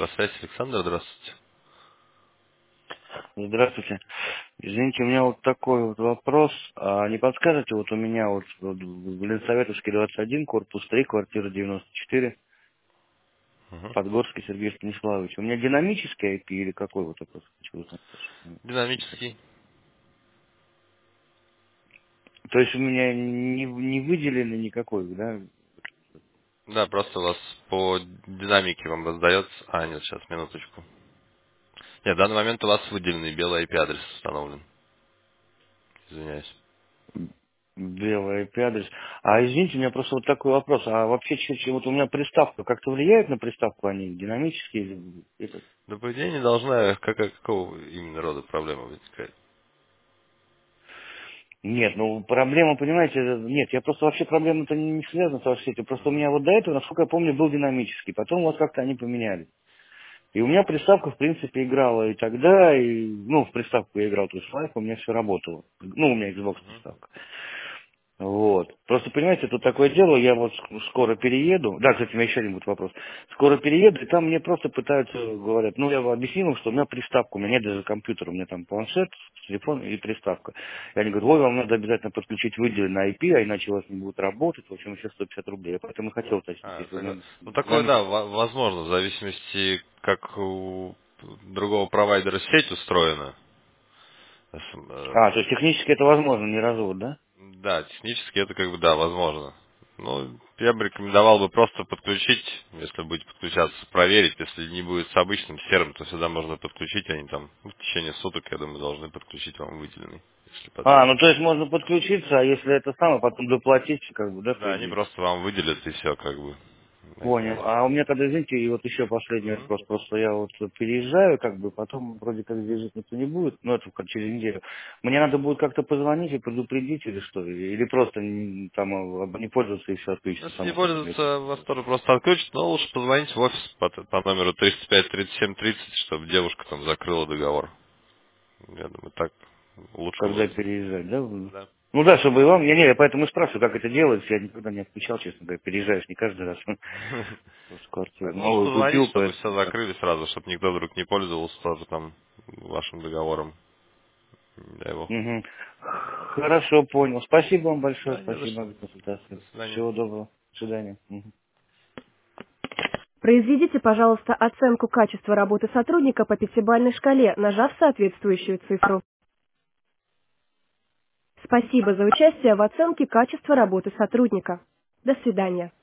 Электросвязь, Александр, здравствуйте. Здравствуйте. Извините, у меня вот такой вот вопрос. А не подскажете, вот у меня вот в Ленсоветовске 21, корпус 3, квартира 94, Мгм. Подгорский Сергей Станиславович. У меня динамический IP или какой вот вопрос хочу узнать? Не Динамический. совсем. То есть у меня не выделено никакой, да? Да, просто у вас по динамике вам раздается... А, нет, сейчас, минуточку. Нет, в данный момент у вас выделенный белый IP-адрес установлен. Извиняюсь. Белый IP-адрес. А извините, у меня просто вот такой вопрос. А вообще, вот у меня приставка как-то влияет на приставку, они динамические или... Да, по идее, не должна... Какого именно рода проблема вытекает? Нет, ну проблема, понимаете, нет, я просто вообще проблема-то не связана с вашей сетью. Просто у меня вот до этого, насколько я помню, был динамический. Потом вот как-то они поменяли. И у меня приставка, в принципе, играла и тогда, и, ну, в приставку я играл, то есть лайф, у меня все работало. Ну, у меня Xbox Мгм. приставка. Вот. Просто, понимаете, тут такое дело, я вот скоро перееду. Да, кстати, у меня еще один будет вопрос. Скоро перееду, и там мне просто пытаются, говорят, ну, я объяснил им, что у меня приставка, у меня нет даже компьютера, у меня там планшет, телефон и приставка. И они говорят, ой, вам надо обязательно подключить выделенный IP, а иначе у вас не будет работать, в общем, еще 150 рублей. Я поэтому и хотел уточнить, А, если у меня ну, такое, динамический. да, возможно, в зависимости, как у другого провайдера сеть устроена. А, то есть технически это возможно, не развод, да? Да, технически это как бы, да, возможно. Ну, я бы рекомендовал бы просто подключить, если будете подключаться, проверить. Если не будет с обычным серым, то всегда можно подключить. Они там в течение суток, я думаю, должны подключить вам выделенный, если А, ну потребуется. то есть можно подключиться, а если это самое, потом доплатить, как бы, да, по Да, они идее? просто вам выделят и все, как бы, на Понял. связи. А у меня тогда, извините, и вот еще последний Мгм. вопрос. Просто я вот переезжаю, как бы, потом вроде как здесь жить никто не будет, ну, это как через неделю. Мне надо будет как-то позвонить и предупредить или что? Или просто там не пользоваться и все Ну, отключится если не само собой. пользоваться, вас тоже просто отключат, но лучше позвонить в офис по номеру 305-37-30, чтобы девушка там закрыла договор. Я думаю, так лучше Когда будет. переезжать, да? Да. Ну да, чтобы и вам, я поэтому и спрашиваю, как это делается, я никогда не отвечал, честно говоря, переезжаешь не каждый раз в квартиру. Поэтому лучше Новую позвонить, купил, чтобы все поэтому да. закрыли сразу, чтобы никто вдруг не пользовался тоже там вашим договором. Не дай бог. Мгм. Хорошо, понял. Спасибо вам большое, Да, не за спасибо что. за консультацию. До свидания. Всего доброго. До свидания. Мгм. Произведите, пожалуйста, оценку качества работы сотрудника по пятибалльной шкале, нажав соответствующую цифру. Спасибо за участие в оценке качества работы сотрудника. До свидания.